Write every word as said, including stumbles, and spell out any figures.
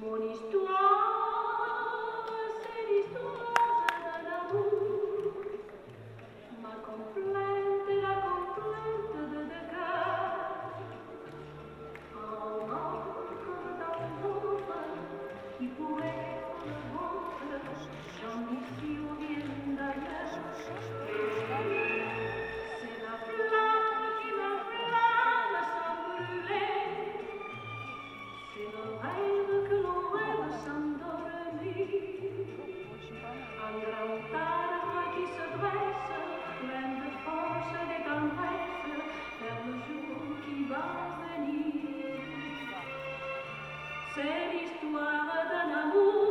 Mon histoire, c'est l'histoire d'un amour. Ma complainte est la complainte de deux cœurs. Un encre d'amour qui pourrait être le vôtre. J'en ai si on vient d'ailleurs. C'est la flamme qui m'enflamme sans brûler. C'est le rêve que l'on rêve sans dormir. Un grand arbre qui se dresse, plein de force et de tendresse, vers le jour qui va venir. C'est l'histoire d'un amour.